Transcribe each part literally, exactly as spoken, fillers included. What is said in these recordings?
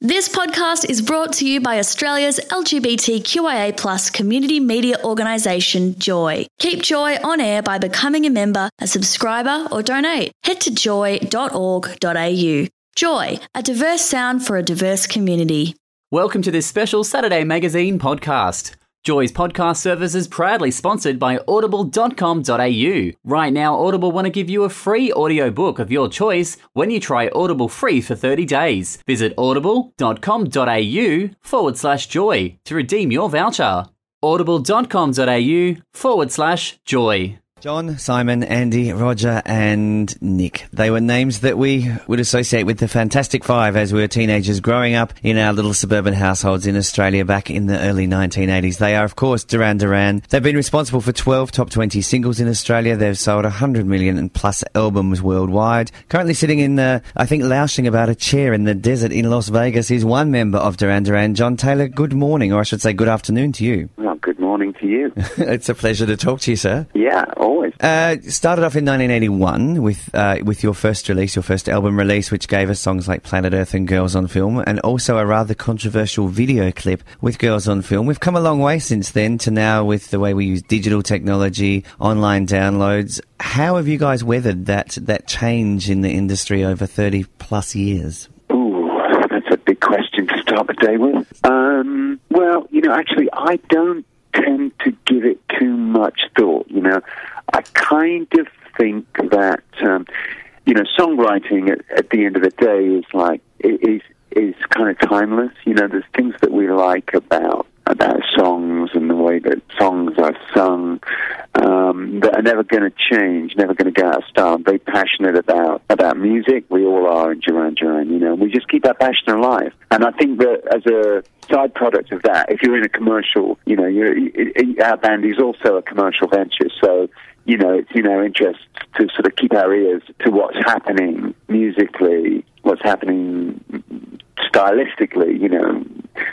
This podcast is brought to you by Australia's L G B T Q I A plus community media organisation, Joy. Keep Joy on air by becoming a member, a subscriber or donate. Head to joy dot org dot a u. Joy, a diverse sound for a diverse community. Welcome to this special Saturday Magazine podcast. Joy's podcast service is proudly sponsored by audible dot com dot a u. Right now, Audible want to give you a free audiobook of your choice when you try Audible free for thirty days. Visit audible dot com dot a u forward slash joy to redeem your voucher. audible dot com dot a u forward slash joy. John, Simon, Andy, Roger and Nick. They were names that we would associate with the Fantastic Five as we were teenagers growing up in our little suburban households in Australia back in the early nineteen eighties. They are, of course, Duran Duran. They've been responsible for twelve top twenty singles in Australia. They've sold one hundred million and plus albums worldwide. Currently sitting in, uh, I think, lounging about a chair in the desert in Las Vegas is one member of Duran Duran. John Taylor, good morning, or I should say good afternoon to you. Well, good morning to you. It's a pleasure to talk to you, sir. Yeah, always. Uh, started off in nineteen eighty-one with uh, with your first release, your first album release, which gave us songs like Planet Earth and Girls on Film, and also a rather controversial video clip with Girls on Film. We've come a long way since then to now with the way we use digital technology, online downloads. How have you guys weathered that that change in the industry over thirty plus years? Ooh, that's a big question to start the day with. Um, well, you know, actually, I don't tend to give it too much thought, you know. I kind of think that, um, you know, songwriting at, at the end of the day is like, is is kind of timeless. You know, there's things that we like about about songs and the way that songs are sung um, that are never going to change, never going to go out of style. I'm very passionate about, about music. We all are in Duran Duran, you know. We just keep that passion alive. And I think that as a side product of that, if you're in a commercial, you know, you're, it, our band is also a commercial venture, so you know, it's in our interest to sort of keep our ears to what's happening musically, what's happening stylistically, you know.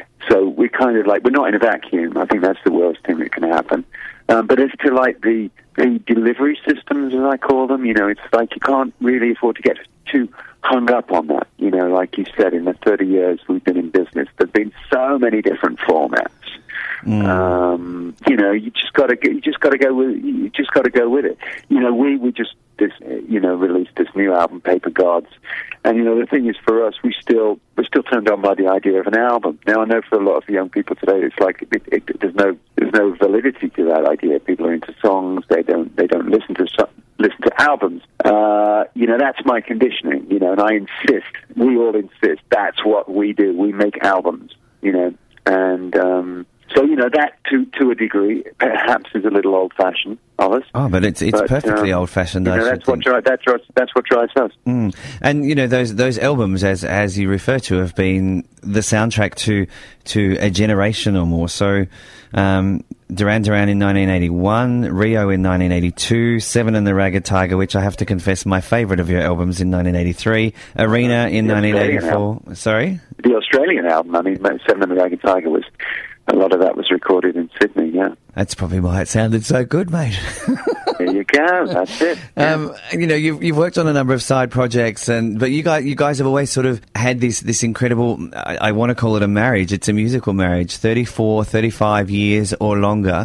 So we're kind of like, we're not in a vacuum. I think that's the worst thing that can happen. Um, but as to like the, the delivery systems, as I call them, you know, it's like you can't really afford to get too hung up on that. You know, like you said, in the thirty years we've been in business, there've been so many different formats. Mm. Um, you know, you just got to you just got to go with you just got to go with it. You know, we we just this you know released this new album, Paper Gods, and you know the thing is for us, we still we're still turned on by the idea of an album. Now I know for a lot of young people today, it's like it, it, there's no there's no validity to that idea. People are into songs; they don't they don't listen to so, listen to albums. Uh, you know, that's my conditioning. You know, and I insist. We all insist. That's what we do. We make albums. You know, and. Um, So, you know, that, to to a degree, perhaps is a little old-fashioned of us. Oh, but it's it's but, perfectly um, old-fashioned, you know, I that's what, dri- that drives, that's what drives us. Mm. And, you know, those those albums, as as you refer to, have been the soundtrack to to a generation or more. So, um, Duran Duran in nineteen eighty-one, Rio in nineteen eighty-two, Seven and the Ragged Tiger, which I have to confess my favourite of your albums, in nineteen eighty-three, Arena in the nineteen eighty-four. Album. Sorry? The Australian album, I mean, Seven and the Ragged Tiger was... A lot of that was recorded in Sydney, yeah. That's probably why it sounded so good, mate. There you go. That's it. Yeah. Um, you know, you've you've worked on a number of side projects, and but you guys you guys have always sort of had this this incredible. I, I want to call it a marriage. It's a musical marriage, thirty-four, thirty-five years or longer.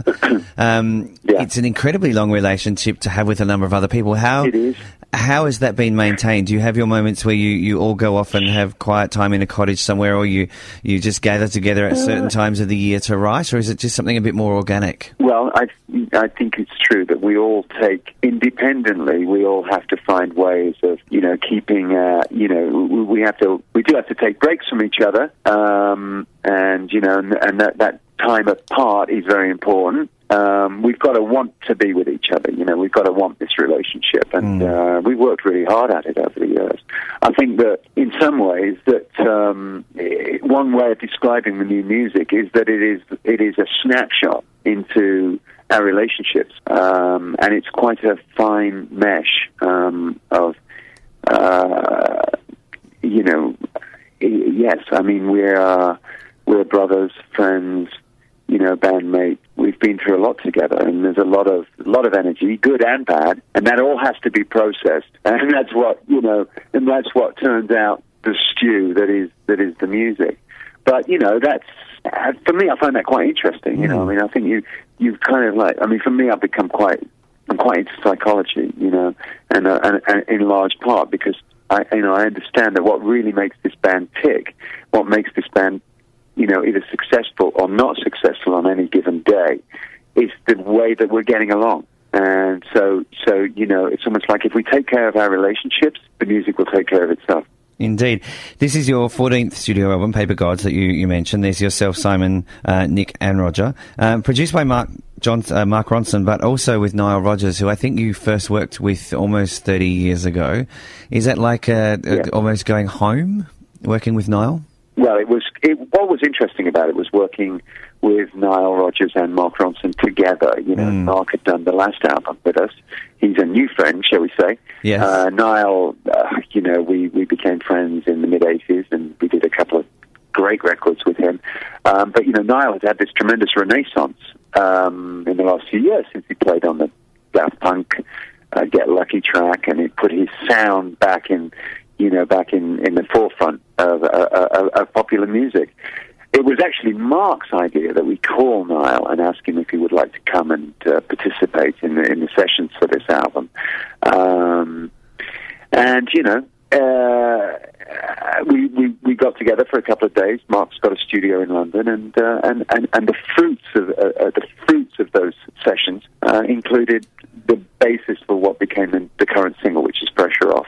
um, yeah. It's an incredibly long relationship to have with a number of other people. How it is. How has that been maintained? Do you have your moments where you, you all go off and have quiet time in a cottage somewhere, or you, you just gather together at certain times of the year to write, or is it just something a bit more organic? Well, I I think it's true that we all take, independently, we all have to find ways of, you know, keeping, uh, you know, we have to, we do have to take breaks from each other, um, and, you know, and, and that, that time apart is very important. Um, we've got to want to be with each other, you know, we've got to want this relationship, and mm. uh, we've worked really hard at it over the years. I think that in some ways that um, one way of describing the new music is that it is it is a snapshot into our relationships, um, and it's quite a fine mesh um, of, uh, you know, yes, I mean, we're, we're brothers, friends, you know, bandmate. We've been through a lot together, and there's a lot of a lot of energy, good and bad, and that all has to be processed. And that's what, you know, and that's what turns out the stew that is that is the music. But you know, that's uh, for me. I find that quite interesting. You mm. know, I mean, I think you you've kind of like. I mean, for me, I've become quite. I'm quite into psychology. You know, and uh, and, and in large part because I you know I understand that what really makes this band tick, what makes this band, you know, either successful or not successful on any given day, is the way that we're getting along. And so, so you know, it's almost like if we take care of our relationships, the music will take care of itself. Indeed. This is your fourteenth studio album, Paper Gods, that you, you mentioned. There's yourself, Simon, uh, Nick and Roger. Um, produced by Mark John, uh, Mark Ronson, but also with Nile Rodgers, who I think you first worked with almost thirty years ago. Is that like uh, yeah. uh, almost going home, working with Nile? Well, it was. It, what was interesting about it was working with Nile Rodgers and Mark Ronson together. You know, mm. Mark had done the last album with us. He's a new friend, shall we say. Yes. Uh, Nile, uh, you know, we, we became friends in the mid-eighties, and we did a couple of great records with him. Um, but, you know, Nile has had this tremendous renaissance um, in the last few years since he played on the Daft Punk uh, Get Lucky track, and he put his sound back in, you know, back in, in the forefront of, uh, of, of popular music. It was actually Mark's idea that we call Nile and ask him if he would like to come and uh, participate in the, in the sessions for this album. Um, and, you know, uh, we, we we got together for a couple of days. Mark's got a studio in London, and uh, and, and and the fruits of uh, uh, the fruits of those sessions uh, included the basis for what became the, the current single, which is Pressure Off.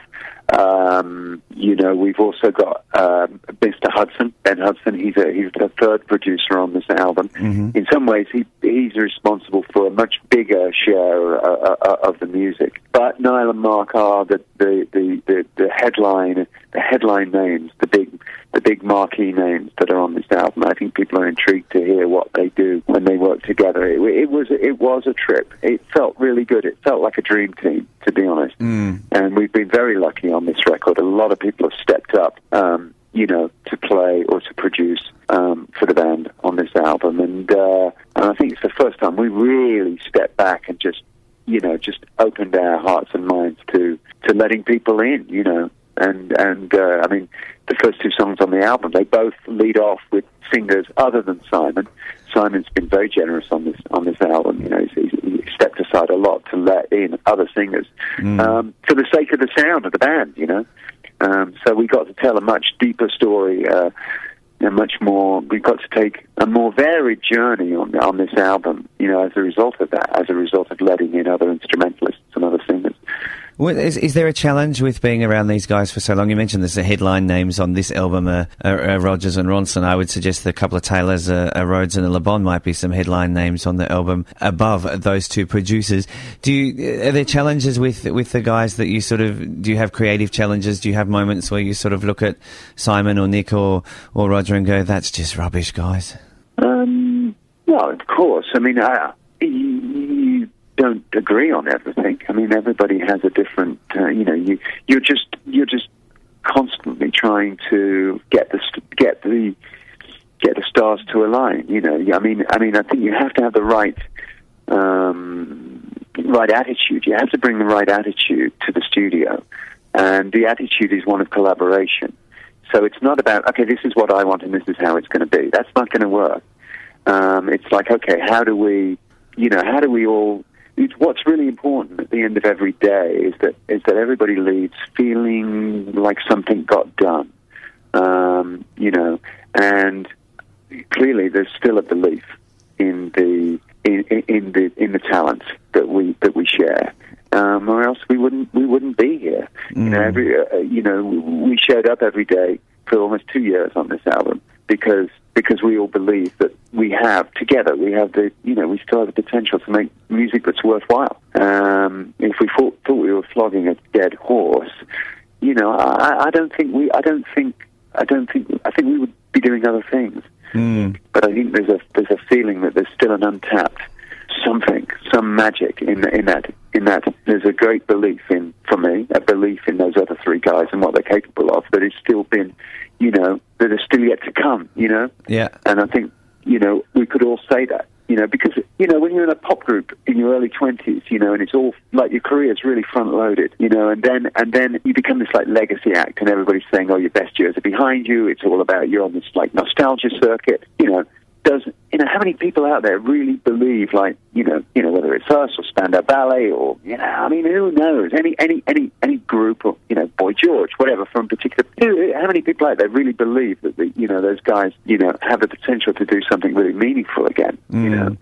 Um, you know, we've also got um, Mister Hudson, Ben Hudson. He's a, he's the third producer on this album. Mm-hmm. In some ways, he he's responsible for a much bigger share uh, uh, of the music. But Niall and Mark are the the, the, the, the headline the headline names, the big the big marquee names that are on this album. I think people are intrigued to hear what they do when they work together. It, it was it was a trip. It felt really good. It felt like a dream team, to be honest. Mm. And we've been very lucky on this record. A lot of people have stepped up, um, you know, to play or to produce um, for the band on this album. And, uh, and I think it's the first time we really stepped back and just, you know, just opened our hearts and minds to, to letting people in, you know. And, and uh, I mean, the first two songs on the album, they both lead off with singers other than Simon. Simon's been very generous on this on this album. You know, he's, he's stepped aside a lot to let in other singers mm. um, for the sake of the sound of the band. You know, um, so we got to tell a much deeper story, uh, a much more. We got to take a more varied journey on on this album. You know, as a result of that, as a result of letting in other instrumentalists and other singers. Well, is, is there a challenge with being around these guys for so long? You mentioned there's the headline names on this album are, are, are Rodgers and Ronson. I would suggest a couple of Taylors, a, a Rhodes and a Le Bon might be some headline names on the album above those two producers. Do you, are there challenges with with the guys that you sort of, do you have creative challenges? Do you have moments where you sort of look at Simon or Nick or, or Roger and go, that's just rubbish, guys? Um, well, of course. I mean, I... You, don't agree on everything. I mean, everybody has a different. Uh, you know, you you're just you're just constantly trying to get the get the get the stars to align. You know, I mean, I mean, I think you have to have the right um, right attitude. You have to bring the right attitude to the studio, and the attitude is one of collaboration. So it's not about, okay, this is what I want and this is how it's going to be. That's not going to work. Um, it's like, okay, how do we, you know, how do we all? It's what's really important at the end of every day is that is that everybody leaves feeling like something got done, um, you know. And clearly, there's still a belief in the in, in the in the talent that we that we share, um, or else we wouldn't we wouldn't be here. Mm. You know, every uh, you know we showed up every day for almost two years on this album because. Because we all believe that we have, together, we have the, you know, we still have the potential to make music that's worthwhile. Um, if we thought, thought we were flogging a dead horse, you know, I, I don't think we, I don't think, I don't think, I think we would be doing other things. Mm. But I think there's a there's a feeling that there's still an untapped something, some magic in in that in that. There's a great belief in, for me, a belief in those other three guys and what they're capable of that has still been. You know, that are still yet to come, you know? Yeah. And I think, you know, we could all say that. you know, because, you know, when you're in a pop group in your early twenties, you know, and it's all, like, your career is really front-loaded, you know, and then and then you become this, like, legacy act, and everybody's saying, oh, your best years are behind you, it's all about, you're on this, like, nostalgia circuit, you know, does, you know, how many people out there really believe, like, you know, you know, whether it's us or Spandau Ballet or, you know, I mean, who knows? Any, any, any, any group or, you know, Boy George, whatever, from particular, how many people out there really believe that, the, you know, those guys, you know, have the potential to do something really meaningful again, mm. you know?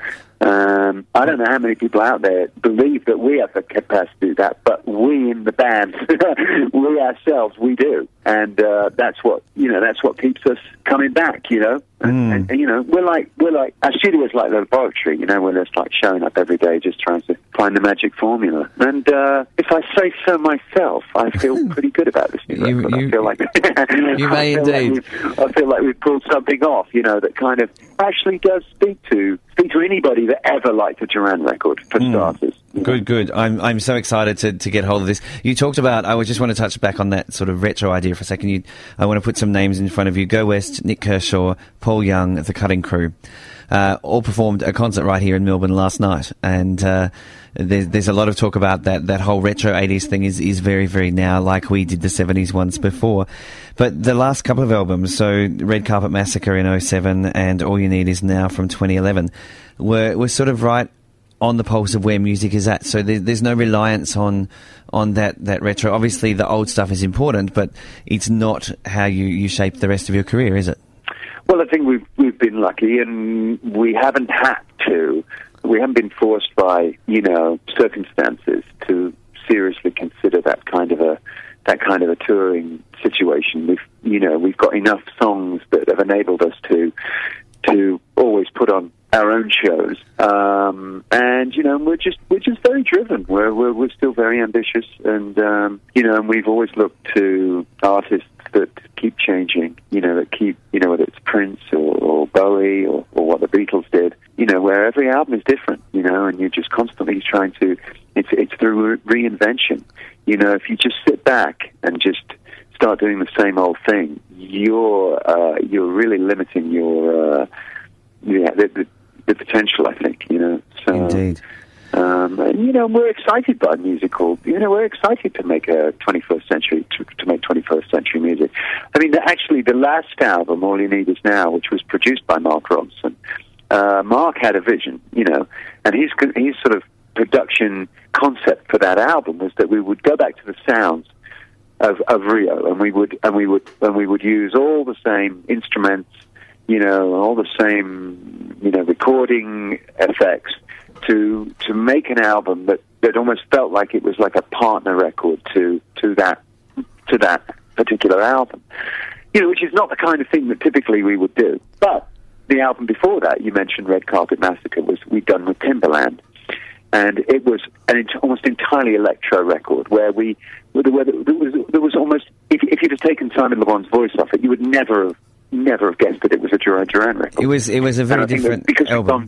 Um, I don't know how many people out there believe that we have the capacity to do that, but we in the band, we ourselves, we do. And uh, that's what, you know, that's what keeps us coming back, you know? And, Mm. and, and, you know, we're like, we're like, our studio is like the laboratory, you know, we're just like showing up every day just trying to find the magic formula. And uh, if I say so myself, I feel pretty good about this new You- record. you- I feel like, you may I feel like indeed. we've- I feel like we've pulled something off, you know, that kind of actually does speak to, speak to anybody that ever liked a Duran record, for starters. you know. Good, good. I'm I'm so excited to, to get hold of this. You talked about, I would just want to touch back on that sort of retro idea for a second. You, I want to put some names in front of you. Go West, Nick Kershaw, Paul Young, The Cutting Crew, uh, all performed a concert right here in Melbourne last night. And uh, there's, there's a lot of talk about that. That whole retro eighties thing is, is very, very now, like we did the seventies once before. But the last couple of albums, so Red Carpet Massacre in oh seven and All You Need Is Now from twenty eleven, were, were sort of right on the pulse of where music is at. So there, there's no reliance on on that, that retro. Obviously, the old stuff is important, but it's not how you, you shape the rest of your career, is it? Well, I think we've we've been lucky, and we haven't had to. We haven't been forced by, you know, circumstances to seriously consider that kind of a that kind of a touring situation. We've, you know, we've got enough songs that have enabled us to to always put on our own shows, um, and you know, we're just we're just very driven. We're we're, we're still very ambitious, and um, you know, and we've always looked to artists that keep changing. You know, that keep, you know, whether it's Prince or, or Bowie or, or what the Beatles did. You know, where every album is different. You know, and you're just constantly trying to. It's it's through reinvention. You know, if you just sit back and just start doing the same old thing, you're uh, you're really limiting your uh, yeah the, the, the potential, I think. You know, so Indeed. um, and you know, we're excited by musical. You know, we're excited to make a twenty-first century to, to make twenty-first century music. I mean, actually, the last album, All You Need Is Now, which was produced by Mark Ronson, uh, Mark had a vision, you know, and his his sort of production concept for that album was that we would go back to the sounds of, of Rio, and we would and we would and we would use all the same instruments, you know, all the same, you know, recording effects to to make an album that, that almost felt like it was like a partner record to to that to that particular album, you know, which is not the kind of thing that typically we would do. But the album before that, you mentioned Red Carpet Massacre, was we'd done with Timbaland. And it was an ent- almost entirely electro record, where we, where there, there was, there was almost, if, if you'd have taken Simon Le Bon's voice off it, you would never have, never have guessed that it was a Duran Duran record. It was it was a very And I think different that because we've album. gone,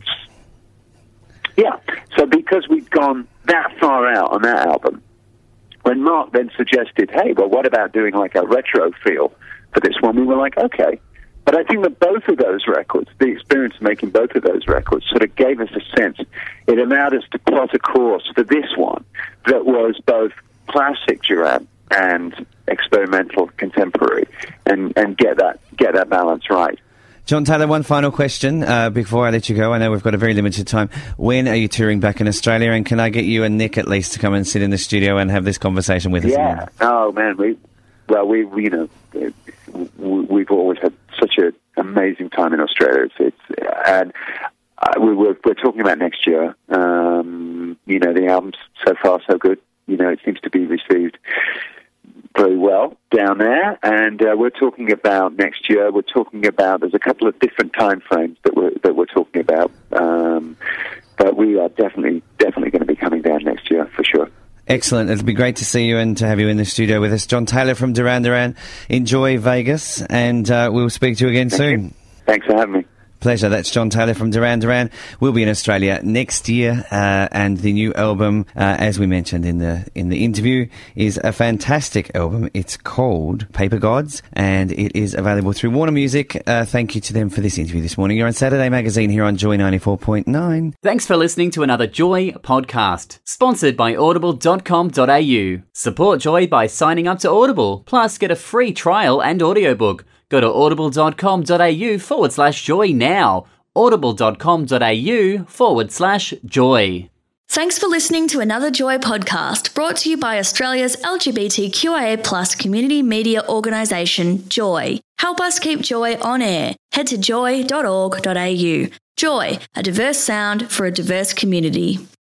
yeah, so because we'd gone that far out on that album, when Mark then suggested, hey, well, what about doing like a retro feel for this one? We were like, okay. But I think that both of those records, the experience of making both of those records, sort of gave us a sense. It allowed us to plot a course for this one that was both classic Duran and experimental contemporary, and, and get that get that balance right. John Taylor, one final question uh, before I let you go. I know we've got a very limited time. When are you touring back in Australia, and can I get you and Nick at least to come and sit in the studio and have this conversation with us Yeah. again? Oh man, we well we, we you know we've always had such an amazing time in Australia. It's, it's and uh, we we're, we're talking about next year. Um, you know, the album's so far so good. You know, it seems to be received very well down there, and uh, we're talking about next year. We're talking about there's a couple of different time frames that we're that we're talking about, um, but we are definitely definitely going to be coming down next year for sure. Excellent. It'll be great to see you and to have you in the studio with us. John Taylor from Duran Duran. Enjoy Vegas, and uh, we'll speak to you again Thank soon. you. Thanks for having me. Pleasure. That's John Taylor from Duran Duran. We'll be in Australia next year, uh, and the new album, uh, as we mentioned in the in the interview, is a fantastic album. It's called Paper Gods, and it is available through Warner Music. Uh, thank you to them for this interview this morning. You're on Saturday Magazine here on Joy ninety-four point nine. Thanks for listening to another Joy podcast, sponsored by audible dot com dot a u. Support Joy by signing up to Audible, plus get a free trial and audiobook. Go to audible dot com dot a u forward slash joy now. audible dot com dot a u forward slash joy. Thanks for listening to another Joy podcast brought to you by Australia's L G B T Q I A plus community media organisation, Joy. Help us keep Joy on air. Head to joy dot org dot a u. Joy, a diverse sound for a diverse community.